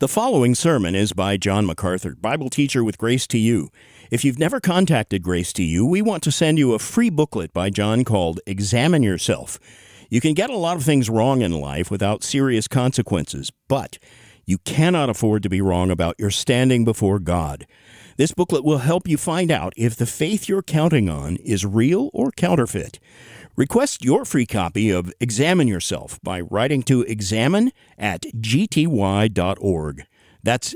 The following sermon is by John MacArthur, Bible teacher with Grace to You. If you've never contacted Grace to You, we want to send you a free booklet by John called Examine Yourself. You can get a lot of things wrong in life without serious consequences, but you cannot afford to be wrong about your standing before God. This booklet will help you find out if the faith you're counting on is real or counterfeit. Request your free copy of Examine Yourself by writing to examine@gty.org. That's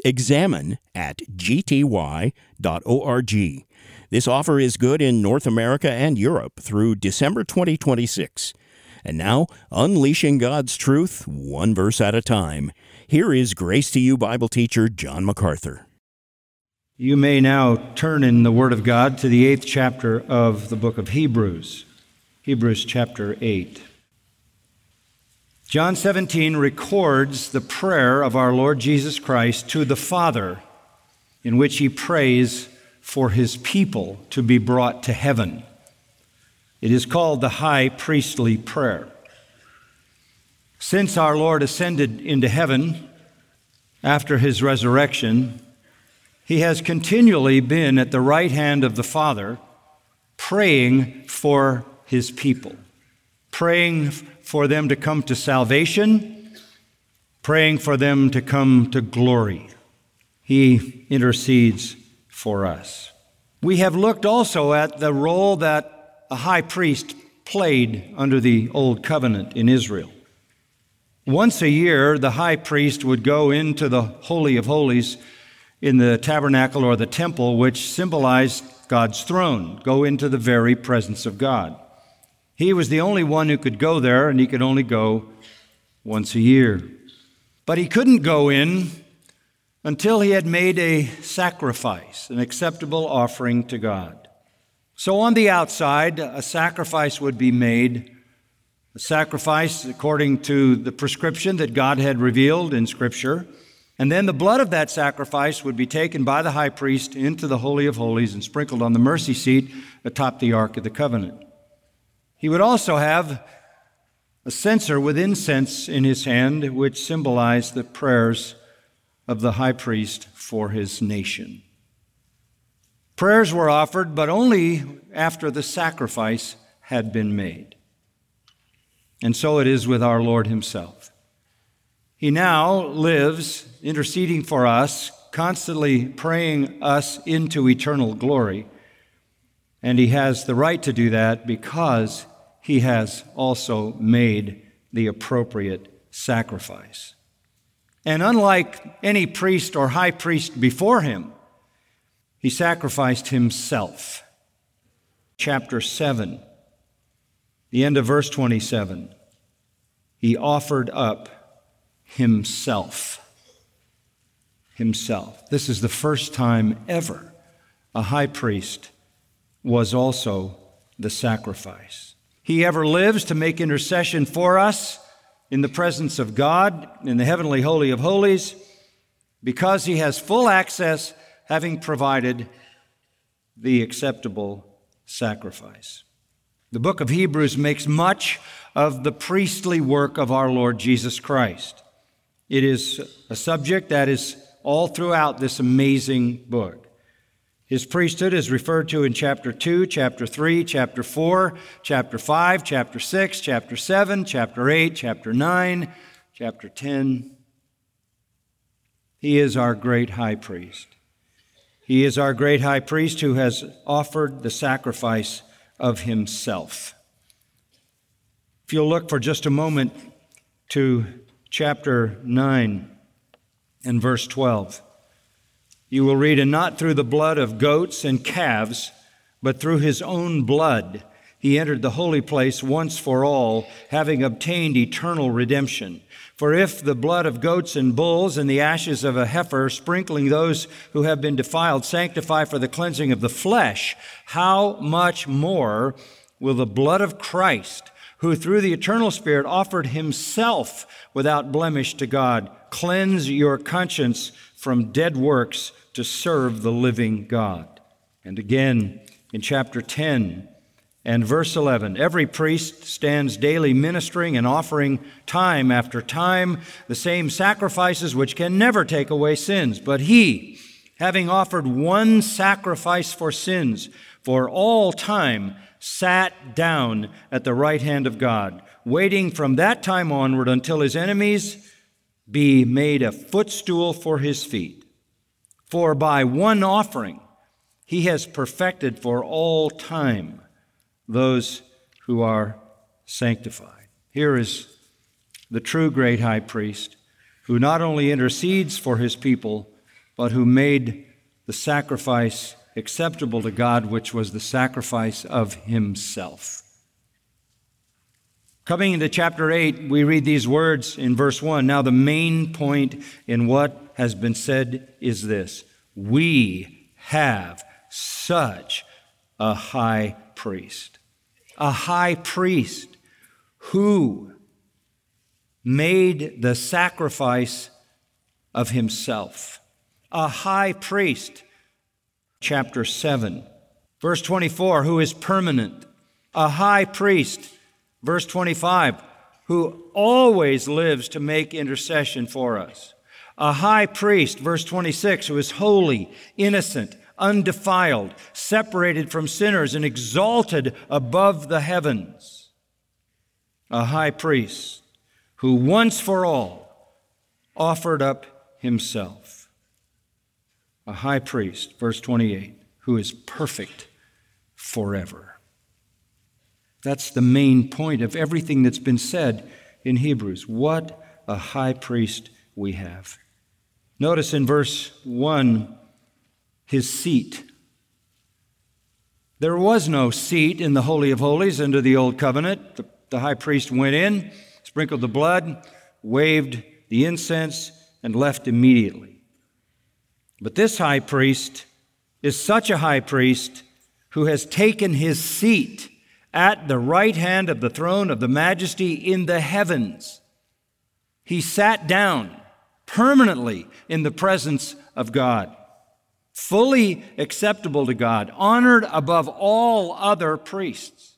examine@gty.org. This offer is good in North America and Europe through December 2026. And now, unleashing God's truth, one verse at a time. Here is Grace to You Bible teacher John MacArthur. You may now turn in the Word of God to the 8th chapter of the book of Hebrews. Hebrews chapter 8. John 17 records the prayer of our Lord Jesus Christ to the Father, in which he prays for his people to be brought to heaven. It is called the high priestly prayer. Since our Lord ascended into heaven after his resurrection, he has continually been at the right hand of the Father, praying for his people, praying for them to come to salvation, praying for them to come to glory. He intercedes for us. We have looked also at the role that a high priest played under the Old Covenant in Israel. Once a year, the high priest would go into the Holy of Holies in the tabernacle or the temple, which symbolized God's throne, go into the very presence of God. He was the only one who could go there, and he could only go once a year. But he couldn't go in until he had made a sacrifice, an acceptable offering to God. So on the outside, a sacrifice would be made, a sacrifice according to the prescription that God had revealed in Scripture. And then the blood of that sacrifice would be taken by the high priest into the Holy of Holies and sprinkled on the mercy seat atop the Ark of the Covenant. He would also have a censer with incense in his hand, which symbolized the prayers of the high priest for his nation. Prayers were offered, but only after the sacrifice had been made. And so it is with our Lord himself. He now lives interceding for us, constantly praying us into eternal glory. And he has the right to do that because he has also made the appropriate sacrifice. And unlike any priest or high priest before him, he sacrificed himself. Chapter 7, the end of verse 27, he offered up himself. Himself. This is the first time ever a high priest was also the sacrifice. He ever lives to make intercession for us in the presence of God in the heavenly Holy of Holies because he has full access, having provided the acceptable sacrifice. The book of Hebrews makes much of the priestly work of our Lord Jesus Christ. It is a subject that is all throughout this amazing book. His priesthood is referred to in chapter 2, chapter 3, chapter 4, chapter 5, chapter 6, chapter 7, chapter 8, chapter 9, chapter 10. He is our great high priest. He is our great high priest who has offered the sacrifice of himself. If you'll look for just a moment to chapter 9 and verse 12. You will read, "And not through the blood of goats and calves, but through his own blood, he entered the holy place once for all, having obtained eternal redemption. For if the blood of goats and bulls and the ashes of a heifer, sprinkling those who have been defiled, sanctify for the cleansing of the flesh, how much more will the blood of Christ, who through the eternal Spirit offered himself without blemish to God, cleanse your conscience from dead works to serve the living God." And again in chapter 10 And verse 11, every priest stands daily ministering and offering time after time the same sacrifices which can never take away sins. But he, having offered one sacrifice for sins for all time, sat down at the right hand of God, waiting from that time onward until his enemies be made a footstool for his feet. For by one offering he has perfected for all time those who are sanctified. Here is the true great high priest who not only intercedes for his people, but who made the sacrifice acceptable to God, which was the sacrifice of himself. Coming into chapter 8, we read these words in verse 1. Now the main point in what has been said is this: we have such a high priest. A high priest who made the sacrifice of himself. A high priest, chapter 7, verse 24, who is permanent. A high priest, verse 25, who always lives to make intercession for us. A high priest, verse 26, who is holy, innocent, undefiled, separated from sinners, and exalted above the heavens. A high priest who once for all offered up himself. A high priest, verse 28, who is perfect forever. That's the main point of everything that's been said in Hebrews. What a high priest we have. Notice in verse 1, his seat. There was no seat in the Holy of Holies under the Old Covenant. The high priest went in, sprinkled the blood, waved the incense, and left immediately. But this high priest is such a high priest who has taken his seat at the right hand of the throne of the majesty in the heavens. He sat down permanently in the presence of God, fully acceptable to God, honored above all other priests.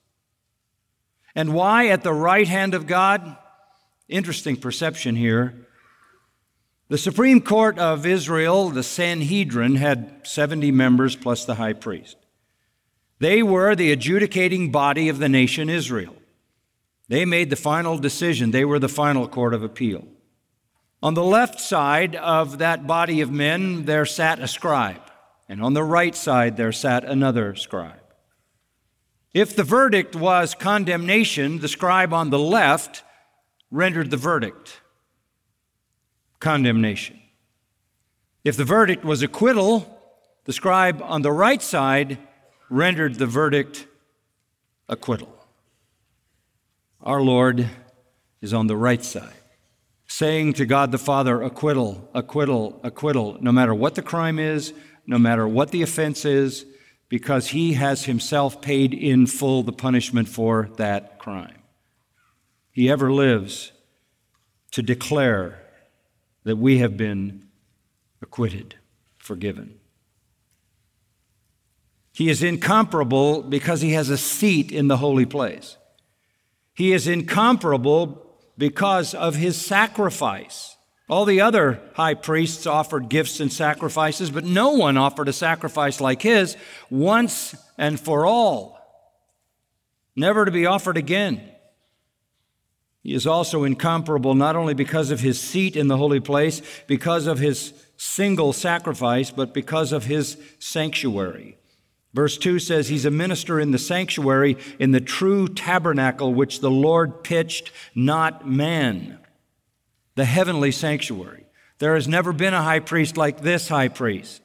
And why at the right hand of God? Interesting perception here. The Supreme Court of Israel, the Sanhedrin, had 70 members plus the high priest. They were the adjudicating body of the nation Israel. They made the final decision. They were the final court of appeal. On the left side of that body of men, there sat a scribe, and on the right side, there sat another scribe. If the verdict was condemnation, the scribe on the left rendered the verdict condemnation. If the verdict was acquittal, the scribe on the right side rendered the verdict acquittal. Our Lord is on the right side, saying to God the Father, acquittal, acquittal, acquittal, no matter what the crime is, no matter what the offense is, because he has himself paid in full the punishment for that crime. He ever lives to declare that we have been acquitted, forgiven. He is incomparable because he has a seat in the holy place. He is incomparable because of his sacrifice. All the other high priests offered gifts and sacrifices, but no one offered a sacrifice like his once and for all, never to be offered again. He is also incomparable not only because of his seat in the holy place, because of his single sacrifice, but because of his sanctuary. Verse 2 says he's a minister in the sanctuary, in the true tabernacle which the Lord pitched, not man. The heavenly sanctuary. There has never been a high priest like this high priest.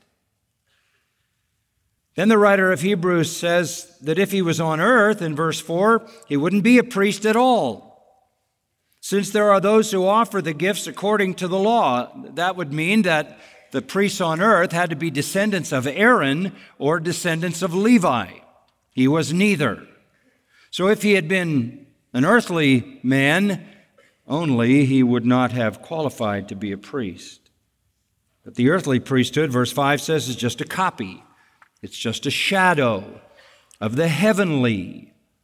Then the writer of Hebrews says that if he was on earth, in verse 4, he wouldn't be a priest at all. Since there are those who offer the gifts according to the law, that would mean that the priests on earth had to be descendants of Aaron or descendants of Levi. He was neither. So if he had been an earthly man only, he would not have qualified to be a priest. But the earthly priesthood, verse 5 says, is just a copy. It's just a shadow of the heavenly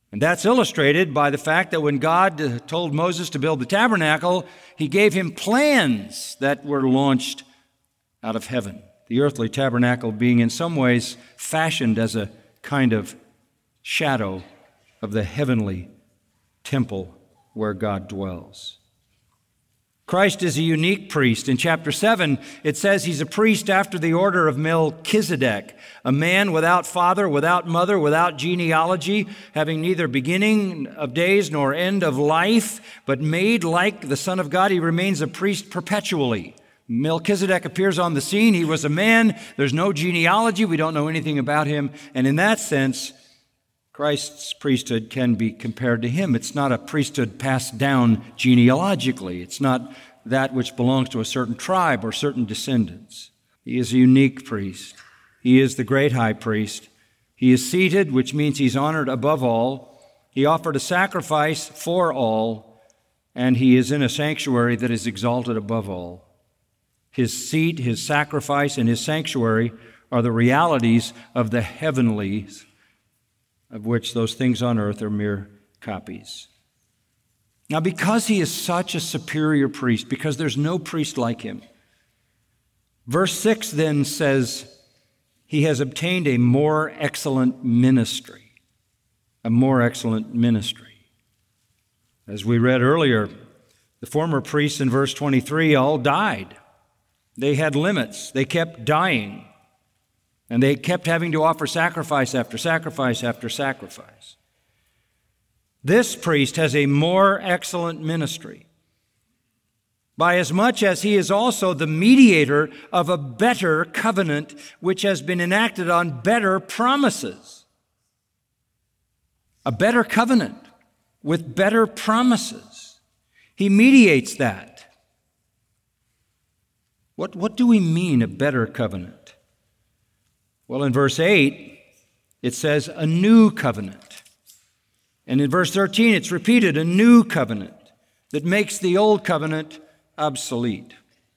And that's illustrated by the fact that when God told Moses to build the tabernacle, he gave him plans that were launched out of heaven. The earthly tabernacle being in some ways fashioned as a kind of shadow of the heavenly temple where God dwells. Christ is a unique priest. In chapter 7, it says he's a priest after the order of Melchizedek, a man without father, without mother, without genealogy, having neither beginning of days nor end of life, but made like the Son of God. He remains a priest perpetually. Melchizedek appears on the scene. He was a man. There's no genealogy. We don't know anything about him. And in that sense, Christ's priesthood can be compared to him. It's not a priesthood passed down genealogically. It's not that which belongs to a certain tribe or certain descendants. He is a unique priest. He is the great high priest. He is seated, which means he's honored above all. He offered a sacrifice for all, and he is in a sanctuary that is exalted above all. His seat, his sacrifice, and his sanctuary are the realities of the heavenlies, of which those things on earth are mere copies. Now, because he is such a superior priest, because there's no priest like him, verse 6 then says he has obtained a more excellent ministry. A more excellent ministry. As we read earlier, the former priests in verse 23 all died. They had limits. They kept dying. And they kept having to offer sacrifice after sacrifice after sacrifice. This priest has a more excellent ministry, by as much as he is also the mediator of a better covenant which has been enacted on better promises. A better covenant with better promises. He mediates that. What do we mean, a better covenant? Well, in verse 8, it says a new covenant. And in verse 13, it's repeated, a new covenant that makes the old covenant obsolete.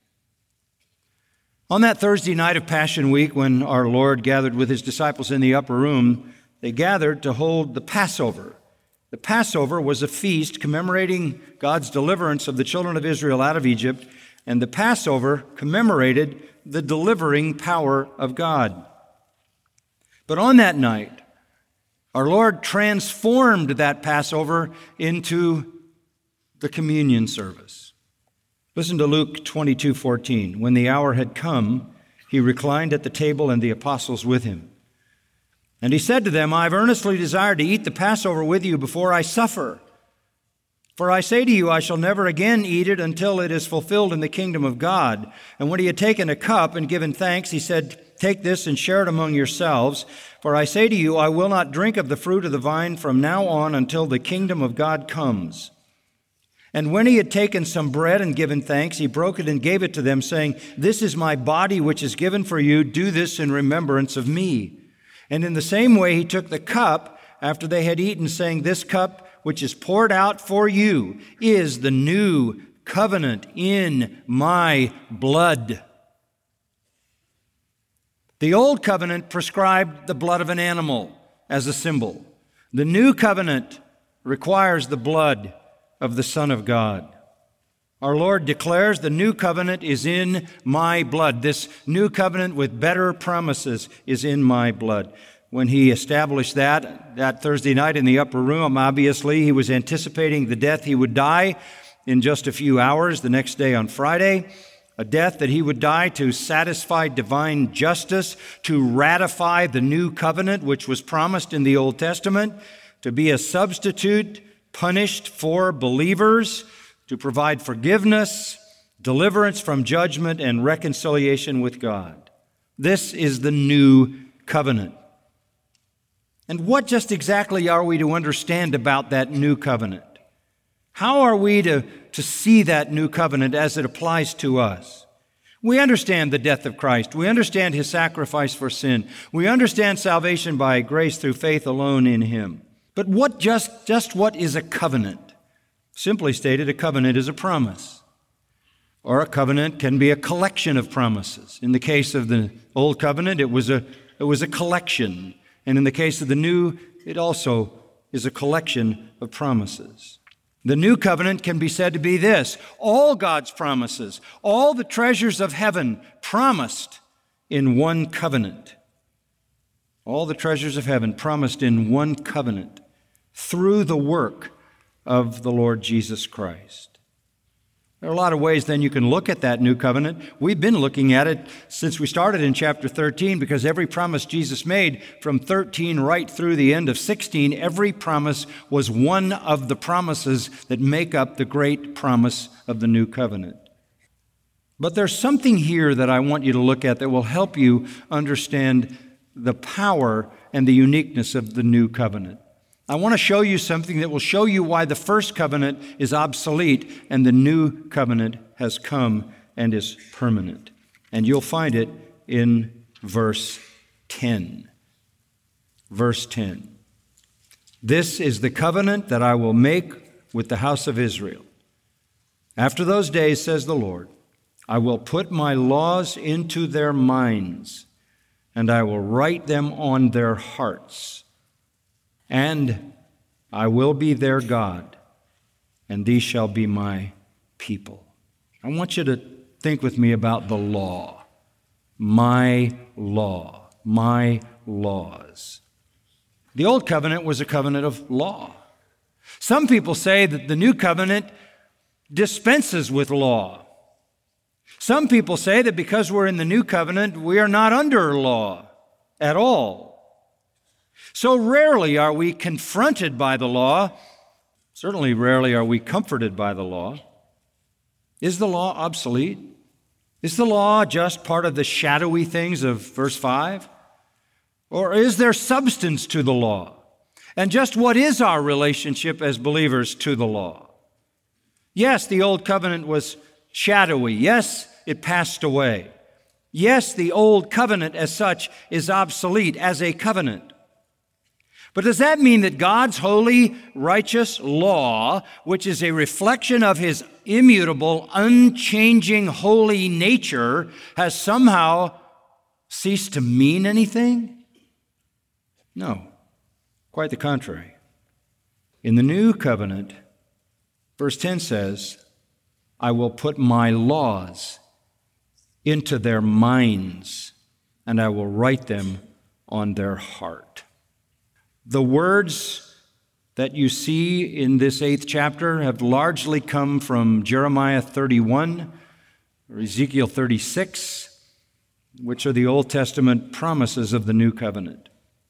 On that Thursday night of Passion Week, when our Lord gathered with his disciples in the upper room, they gathered to hold the Passover. The Passover was a feast commemorating God's deliverance of the children of Israel out of Egypt, and the Passover commemorated the delivering power of God. But on that night, our Lord transformed that Passover into the communion service. Listen to Luke 22:14. When the hour had come, he reclined at the table and the apostles with him. And he said to them, I've earnestly desired to eat the Passover with you before I suffer. For I say to you, I shall never again eat it until it is fulfilled in the kingdom of God. And when he had taken a cup and given thanks, he said, Take this and share it among yourselves. For I say to you, I will not drink of the fruit of the vine from now on until the kingdom of God comes. And when he had taken some bread and given thanks, he broke it and gave it to them, saying, This is my body which is given for you. Do this in remembrance of me. And in the same way he took the cup after they had eaten, saying, This cup which is poured out for you is the new covenant in my blood. The old covenant prescribed the blood of an animal as a symbol. The new covenant requires the blood of the Son of God. Our Lord declares the new covenant is in my blood. This new covenant with better promises is in my blood. When he established that Thursday night in the upper room, obviously he was anticipating the death he would die in just a few hours the next day on Friday. A death that he would die to satisfy divine justice, to ratify the new covenant which was promised in the Old Testament, to be a substitute punished for believers, to provide forgiveness, deliverance from judgment, and reconciliation with God. This is the new covenant. And what just exactly are we to understand about that new covenant? How are we to see that new covenant as it applies to us? We understand the death of Christ. We understand his sacrifice for sin. We understand salvation by grace through faith alone in him. But what is a covenant? Simply stated, a covenant is a promise. Or a covenant can be a collection of promises. In the case of the old covenant, it was a collection. And in the case of the new, it also is a collection of promises. The new covenant can be said to be this: all God's promises, all the treasures of heaven promised in one covenant. All the treasures of heaven promised in one covenant through the work of the Lord Jesus Christ. There are a lot of ways then you can look at that new covenant. We've been looking at it since we started in chapter 13, because every promise Jesus made from 13 right through the end of 16, every promise was one of the promises that make up the great promise of the new covenant. But there's something here that I want you to look at that will help you understand the power and the uniqueness of the new covenant. I want to show you something that will show you why the first covenant is obsolete and the new covenant has come and is permanent. And you'll find it in verse 10. Verse 10. This is the covenant that I will make with the house of Israel. After those days, says the Lord, I will put my laws into their minds, and I will write them on their hearts. And I will be their God, and these shall be my people. I want you to think with me about the law. My law, my laws. The old covenant was a covenant of law. Some people say that the new covenant dispenses with law. Some people say that because we're in the new covenant, we are not under law at all. So rarely are we confronted by the law. Certainly rarely are we comforted by the law. Is the law obsolete? Is the law just part of the shadowy things of verse 5? Or is there substance to the law? And just what is our relationship as believers to the law? Yes, the old covenant was shadowy. Yes, it passed away. Yes, the old covenant as such is obsolete as a covenant. But does that mean that God's holy, righteous law, which is a reflection of His immutable, unchanging, holy nature, has somehow ceased to mean anything? No, quite the contrary. In the new covenant, verse 10 says, I will put my laws into their minds, and I will write them on their heart. The words that you see in this 8th chapter have largely come from Jeremiah 31 or Ezekiel 36, which are the Old Testament promises of the new covenant.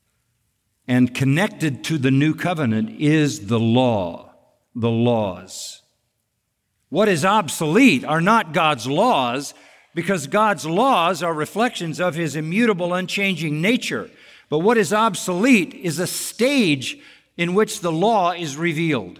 And connected to the new covenant is the law, the laws. What is obsolete are not God's laws, because God's laws are reflections of His immutable, unchanging nature. But what is obsolete is a stage in which the law is revealed.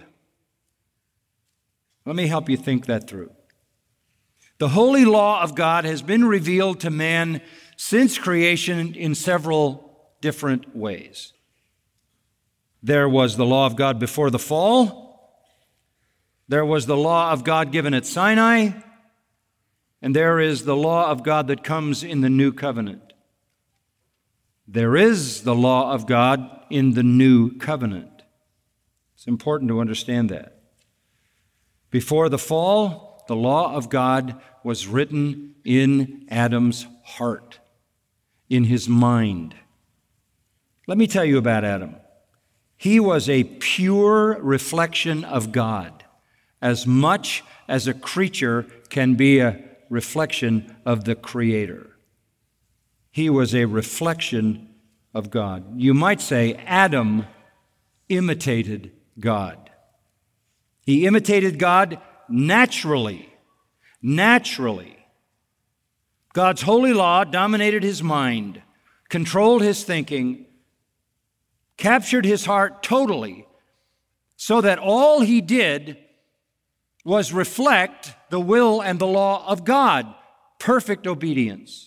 Let me help you think that through. The holy law of God has been revealed to man since creation in several different ways. There was the law of God before the fall. There was the law of God given at Sinai. And there is the law of God that comes in the new covenant. There is the law of God in the new covenant. It's important to understand that. Before the fall, the law of God was written in Adam's heart, in his mind. Let me tell you about Adam. He was a pure reflection of God, as much as a creature can be a reflection of the Creator. He was a reflection of God. You might say Adam imitated God. He imitated God naturally. Naturally. God's holy law dominated his mind, controlled his thinking, captured his heart totally, so that all he did was reflect the will and the law of God, perfect obedience.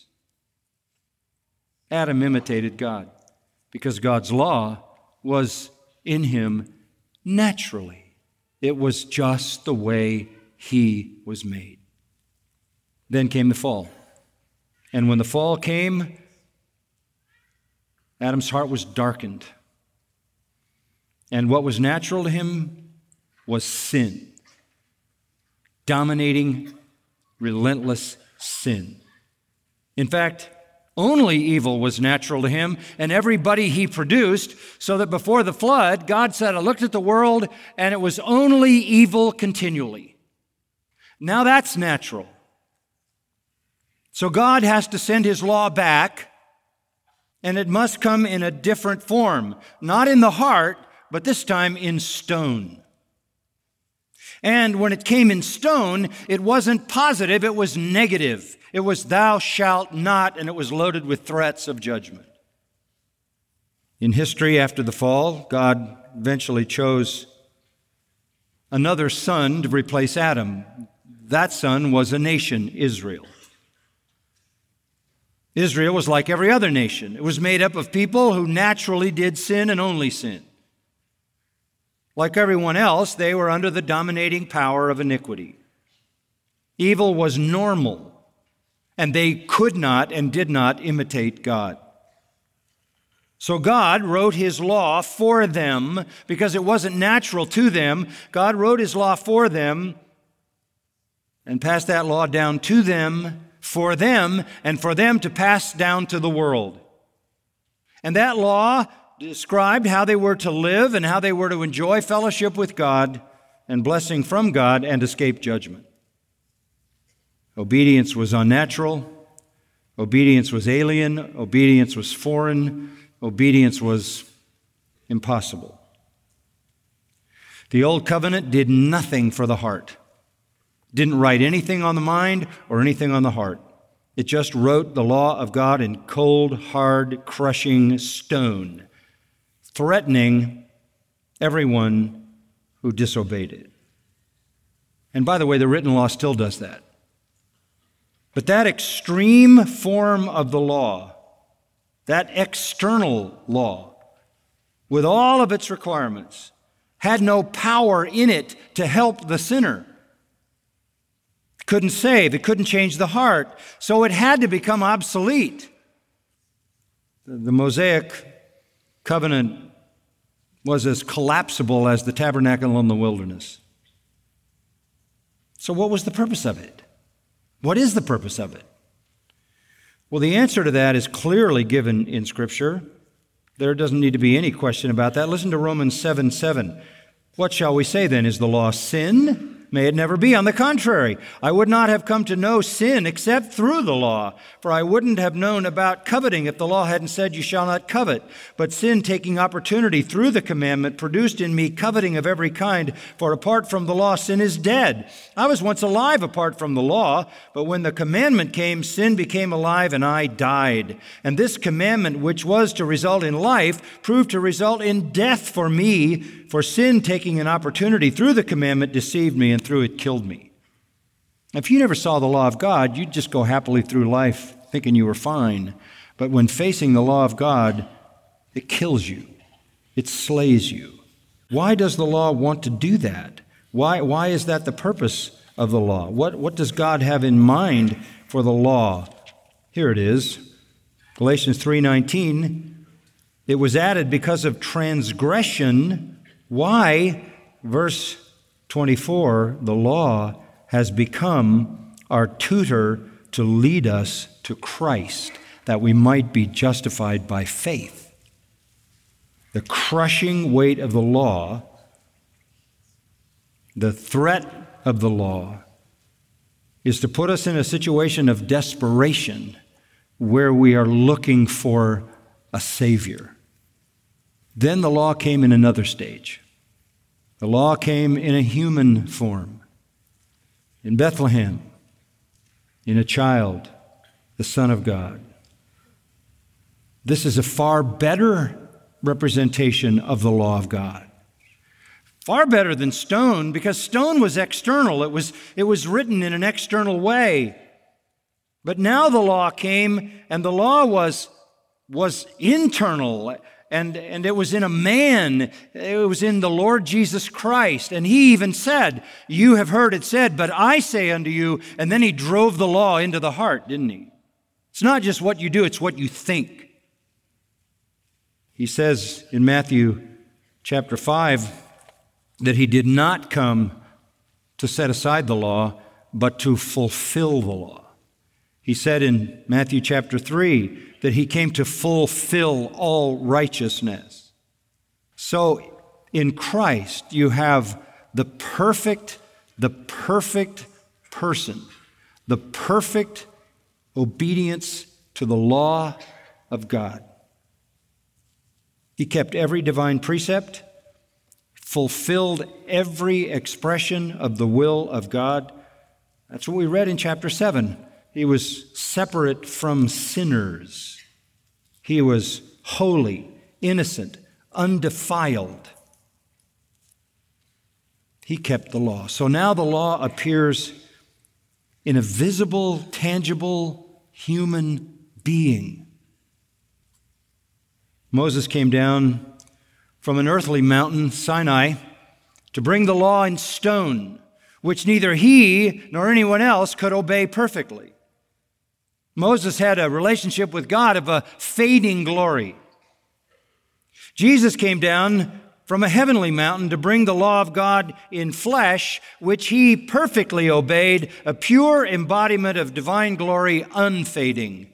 Adam imitated God because God's law was in him naturally. It was just the way he was made. Then came the fall. And when the fall came, Adam's heart was darkened. And what was natural to him was sin. Dominating, relentless sin. In fact, only evil was natural to him and everybody he produced, so that before the flood, God said, I looked at the world and it was only evil continually. Now that's natural. So God has to send his law back, and it must come in a different form, not in the heart, but this time in stone. And when it came in stone, it wasn't positive, it was negative. It was thou shalt not, and it was loaded with threats of judgment. In history after the fall, God eventually chose another son to replace Adam. That son was a nation, Israel. Israel was like every other nation. It was made up of people who naturally did sin and only sin. Like everyone else, they were under the dominating power of iniquity. Evil was normal, and they could not and did not imitate God. So God wrote his law for them because it wasn't natural to them. God wrote his law for them and passed that law down to them, and for them to pass down to the world. And that law described how they were to live and how they were to enjoy fellowship with God and blessing from God and escape judgment. Obedience was unnatural. Obedience was alien. Obedience was foreign. Obedience was impossible. The Old Covenant did nothing for the heart. Didn't write anything on the mind or anything on the heart. It just wrote the law of God in cold, hard, crushing stone, threatening everyone who disobeyed it. And by the way, the written law still does that. But that extreme form of the law, that external law, with all of its requirements, had no power in it to help the sinner. It couldn't save, it couldn't change the heart, so it had to become obsolete. The Mosaic covenant was as collapsible as the tabernacle in the wilderness. So what was the purpose of it? What is the purpose of it? Well, the answer to that is clearly given in Scripture. There doesn't need to be any question about that. Listen to Romans 7:7. What shall we say then? Is the law sin? May it never be. On the contrary, I would not have come to know sin except through the law. For I wouldn't have known about coveting if the law hadn't said, you shall not covet. But sin, taking opportunity through the commandment, produced in me coveting of every kind. For apart from the law, sin is dead. I was once alive apart from the law, but when the commandment came, sin became alive and I died. And this commandment, which was to result in life, proved to result in death for me. For sin, taking an opportunity through the commandment, deceived me, and through it killed me. If you never saw the law of God, you'd just go happily through life thinking you were fine. But when facing the law of God, it kills you. It slays you. Why does the law want to do that? Why is that the purpose of the law? What does God have in mind for the law? Here it is. Galatians 3:19. It was added because of transgression. Why? Verse 24, the law has become our tutor to lead us to Christ, that we might be justified by faith. The crushing weight of the law, the threat of the law, is to put us in a situation of desperation where we are looking for a Savior. Then the law came in another stage. The law came in a human form. In Bethlehem, in a child, the Son of God. This is a far better representation of the law of God. Far better than stone, because stone was external. It was written in an external way. But now the law came, and the law was internal. And it was in a man, it was in the Lord Jesus Christ. And he even said, you have heard it said, but I say unto you, and then he drove the law into the heart, didn't he? It's not just what you do, it's what you think. He says in Matthew chapter 5 that he did not come to set aside the law, but to fulfill the law. He said in Matthew chapter 3 that he came to fulfill all righteousness. So in Christ you have the perfect person, the perfect obedience to the law of God. He kept every divine precept, fulfilled every expression of the will of God. That's what we read in chapter 7. He was separate from sinners. He was holy, innocent, undefiled. He kept the law. So now the law appears in a visible, tangible human being. Moses came down from an earthly mountain, Sinai, to bring the law in stone, which neither he nor anyone else could obey perfectly. Moses had a relationship with God of a fading glory. Jesus came down from a heavenly mountain to bring the law of God in flesh, which he perfectly obeyed, a pure embodiment of divine glory, unfading.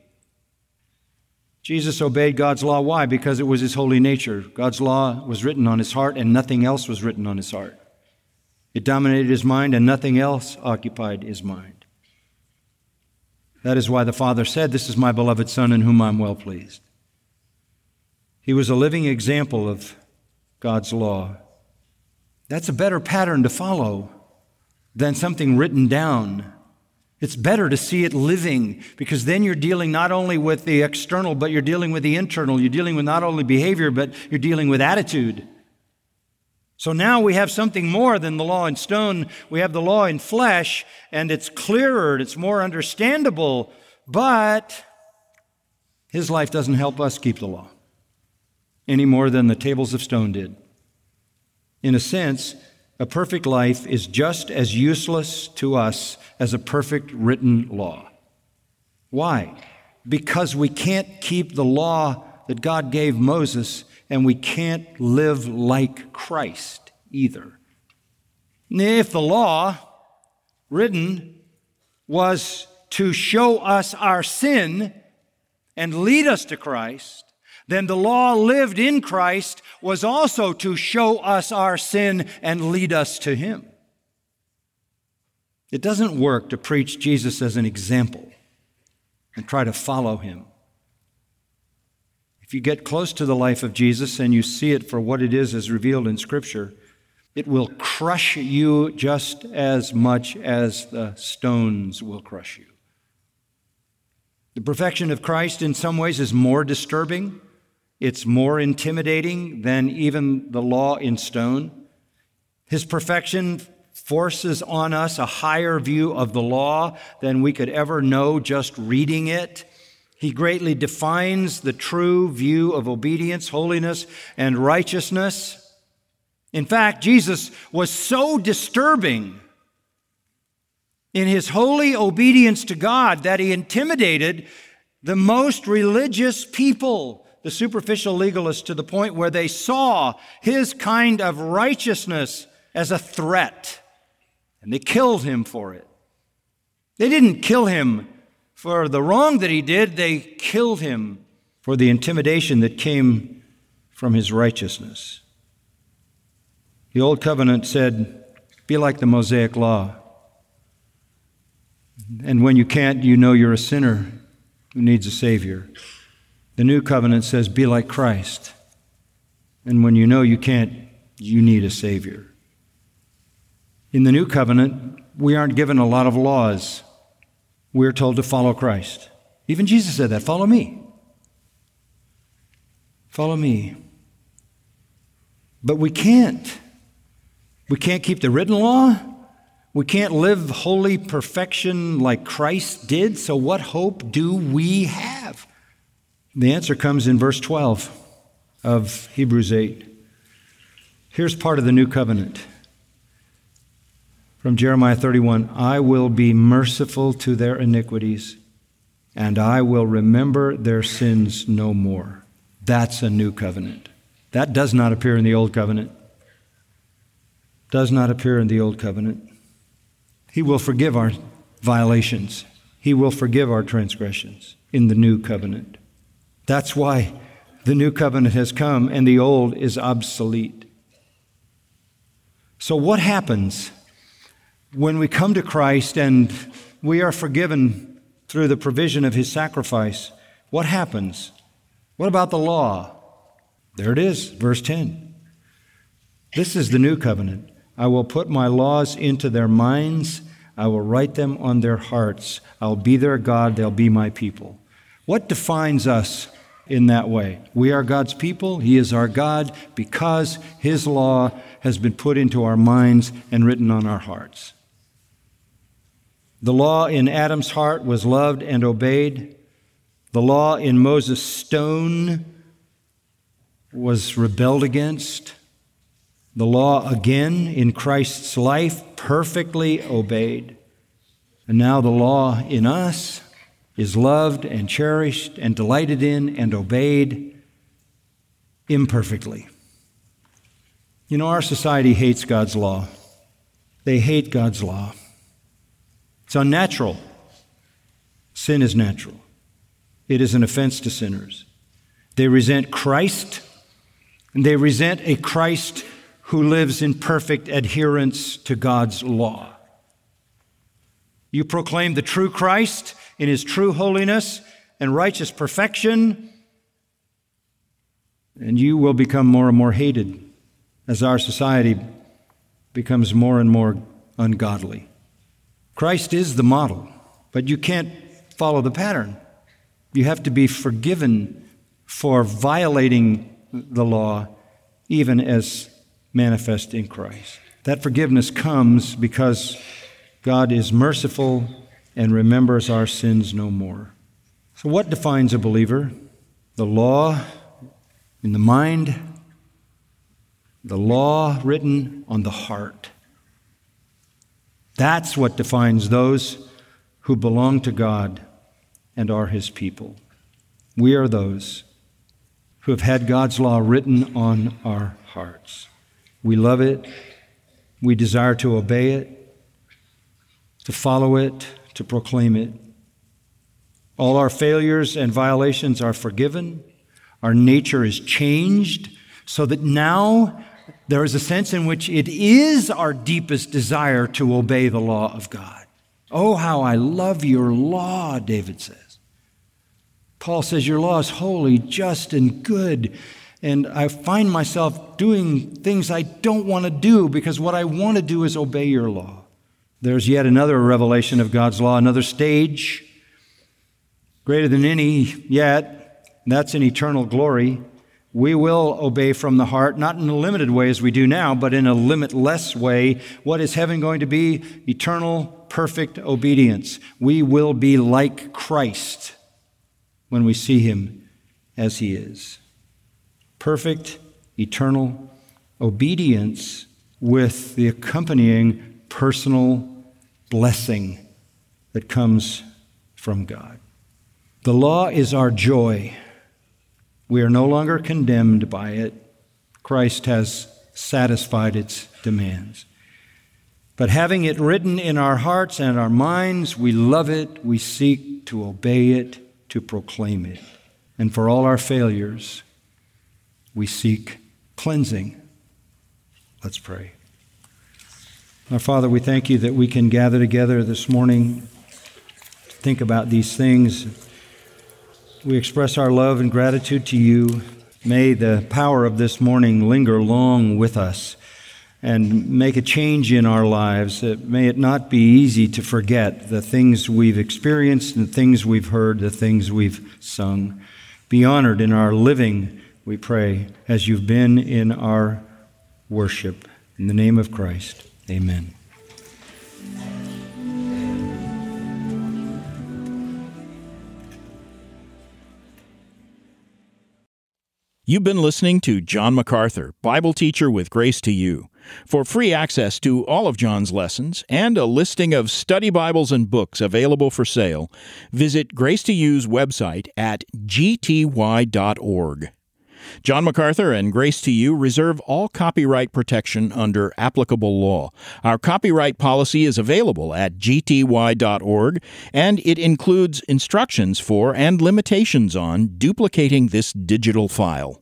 Jesus obeyed God's law. Why? Because it was his holy nature. God's law was written on his heart, and nothing else was written on his heart. It dominated his mind, and nothing else occupied his mind. That is why the Father said, "This is my beloved Son in whom I am well pleased." He was a living example of God's law. That's a better pattern to follow than something written down. It's better to see it living, because then you're dealing not only with the external, but you're dealing with the internal. You're dealing with not only behavior, but you're dealing with attitude. So now we have something more than the law in stone. We have the law in flesh, and it's clearer, it's more understandable, but his life doesn't help us keep the law any more than the tables of stone did. In a sense, a perfect life is just as useless to us as a perfect written law. Why? Because we can't keep the law that God gave Moses, and we can't live like Christ either. If the law written was to show us our sin and lead us to Christ, then the law lived in Christ was also to show us our sin and lead us to Him. It doesn't work to preach Jesus as an example and try to follow Him. If you get close to the life of Jesus and you see it for what it is as revealed in Scripture, it will crush you just as much as the stones will crush you. The perfection of Christ in some ways is more disturbing. It's more intimidating than even the law in stone. His perfection forces on us a higher view of the law than we could ever know just reading it. He greatly defines the true view of obedience, holiness, and righteousness. In fact, Jesus was so disturbing in his holy obedience to God that he intimidated the most religious people, the superficial legalists, to the point where they saw his kind of righteousness as a threat, and they killed him for it. They didn't kill him for the wrong that he did, they killed him for the intimidation that came from his righteousness. The Old Covenant said, be like the Mosaic Law. And when you can't, you know you're a sinner who needs a Savior. The New Covenant says, be like Christ. And when you know you can't, you need a Savior. In the New Covenant, we aren't given a lot of laws. We're told to follow Christ. Even Jesus said that, follow me. Follow me. But we can't. We can't keep the written law. We can't live holy perfection like Christ did. So what hope do we have? The answer comes in verse 12 of Hebrews 8. Here's part of the new covenant. From Jeremiah 31, I will be merciful to their iniquities, and I will remember their sins no more. That's a new covenant. That does not appear in the Old Covenant. Does not appear in the Old Covenant. He will forgive our violations. He will forgive our transgressions in the New Covenant. That's why the New Covenant has come and the Old is obsolete. So what happens when we come to Christ and we are forgiven through the provision of His sacrifice? What happens? What about the law? There it is, verse 10. This is the New Covenant. I will put my laws into their minds. I will write them on their hearts. I will be their God. They'll be my people. What defines us in that way? We are God's people. He is our God because His law has been put into our minds and written on our hearts. The law in Adam's heart was loved and obeyed. The law in Moses' stone was rebelled against. The law again in Christ's life perfectly obeyed. And now the law in us is loved and cherished and delighted in and obeyed imperfectly. You know, our society hates God's law. They hate God's law. It's unnatural. Sin is natural. It is an offense to sinners. They resent Christ, and they resent a Christ who lives in perfect adherence to God's law. You proclaim the true Christ in His true holiness and righteous perfection, and you will become more and more hated as our society becomes more and more ungodly. Christ is the model, but you can't follow the pattern. You have to be forgiven for violating the law, even as manifest in Christ. That forgiveness comes because God is merciful and remembers our sins no more. So what defines a believer? The law in the mind, the law written on the heart. That's what defines those who belong to God and are His people. We are those who have had God's law written on our hearts. We love it. We desire to obey it, to follow it, to proclaim it. All our failures and violations are forgiven. Our nature is changed so that now there is a sense in which it is our deepest desire to obey the law of God. Oh, how I love your law, David says. Paul says, your law is holy, just, and good. And I find myself doing things I don't want to do because what I want to do is obey your law. There's yet another revelation of God's law, another stage, greater than any yet. That's in eternal glory. We will obey from the heart, not in a limited way as we do now, but in a limitless way. What is heaven going to be? Eternal, perfect obedience. We will be like Christ when we see Him as He is. Perfect, eternal obedience with the accompanying personal blessing that comes from God. The law is our joy. We are no longer condemned by it. Christ has satisfied its demands. But having it written in our hearts and our minds, we love it, we seek to obey it, to proclaim it. And for all our failures, we seek cleansing. Let's pray. Our Father, we thank you that we can gather together this morning to think about these things. We express our love and gratitude to you. May the power of this morning linger long with us and make a change in our lives. May it not be easy to forget the things we've experienced and the things we've heard, the things we've sung. Be honored in our living, we pray, as you've been in our worship. In the name of Christ, amen. You've been listening to John MacArthur, Bible teacher with Grace to You. For free access to all of John's lessons and a listing of study Bibles and books available for sale, visit Grace to You's website at gty.org. John MacArthur and Grace to You reserve all copyright protection under applicable law. Our copyright policy is available at gty.org, and it includes instructions for and limitations on duplicating this digital file.